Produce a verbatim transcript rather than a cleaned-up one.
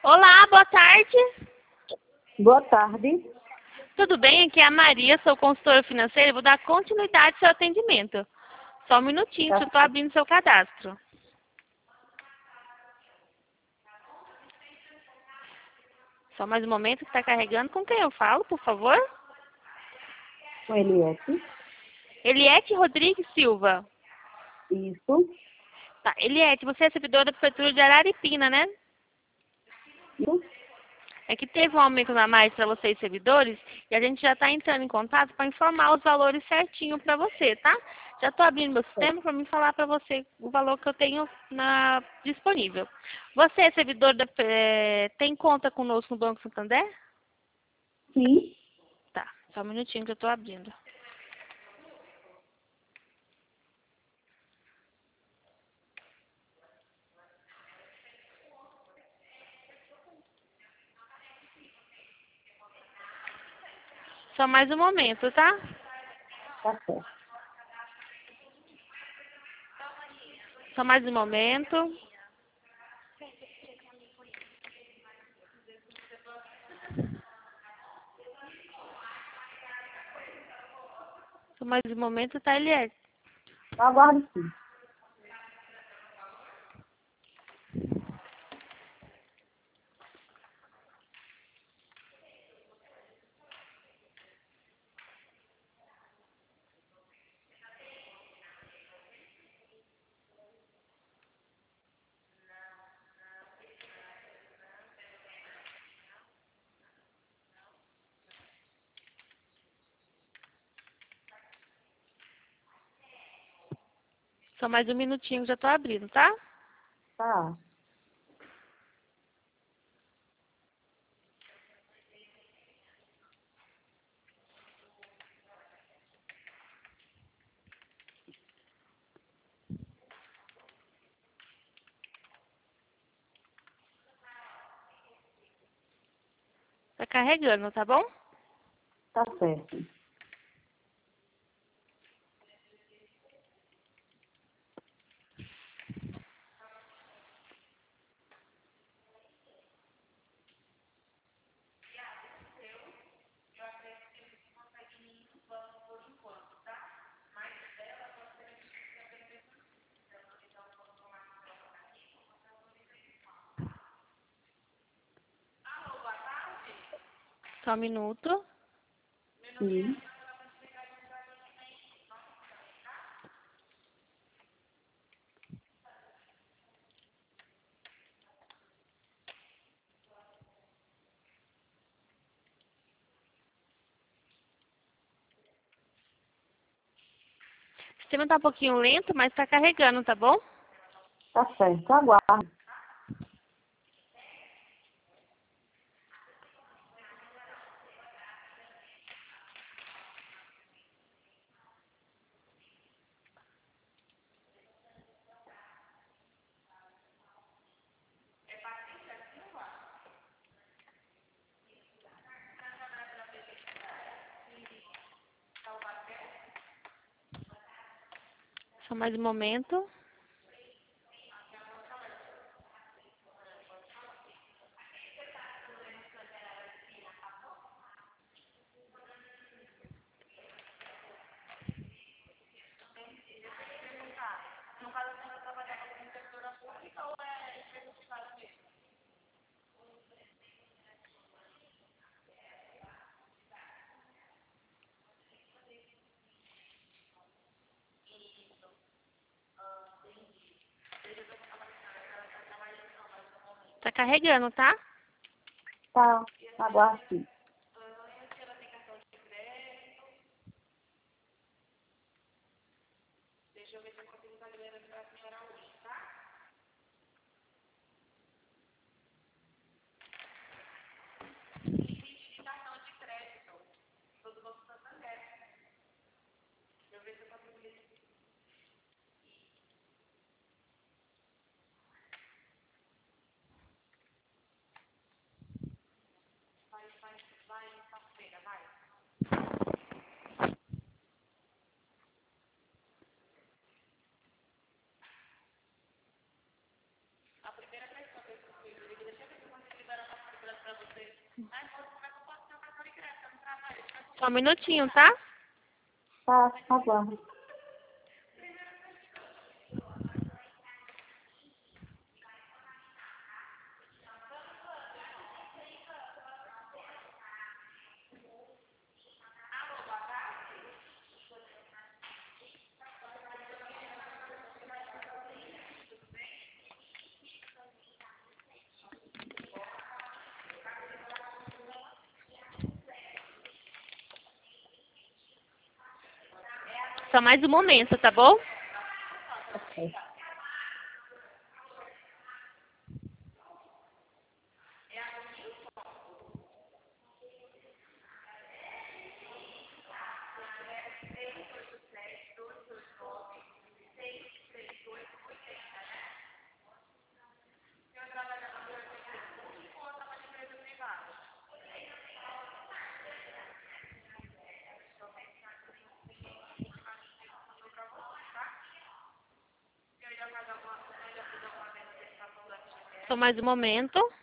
Olá, boa tarde. Boa tarde. Tudo bem? Aqui é a Maria, sou consultora financeira e vou dar continuidade ao seu atendimento. Só um minutinho, Tá, que eu estou abrindo seu cadastro. Só mais um momento que está carregando. Com quem eu falo, por favor? com Eliette. Eliette Rodrigues Silva. Isso. Tá, Eliette, você é servidora da Prefeitura de Araripina, né? Isso. É que teve um aumento a mais para vocês servidores e a gente já está entrando em contato para informar os valores certinho para você, tá? Já estou abrindo meu sistema para me falar para você o valor que eu tenho na, disponível. Você é servidor da, é, tem conta conosco no Banco Santander? Sim. Tá, só um minutinho que eu estou abrindo. Só mais um momento, tá? Tá certo. Só mais um momento. Só mais um momento, tá, Eliette? Eu aguardo sim. Só mais um minutinho que já estou abrindo, tá? Tá. Tá carregando, tá bom? Tá certo. Só um minuto. Sim. O sistema tá um pouquinho lento, mas tá carregando, tá bom? Tá certo. Aguardo. Só mais um momento. Tá carregando, tá? Tá. Aguardo sim. Só um minutinho, tá? Tá, aguardo. Só mais um momento, tá bom? Ok. Só mais um momento.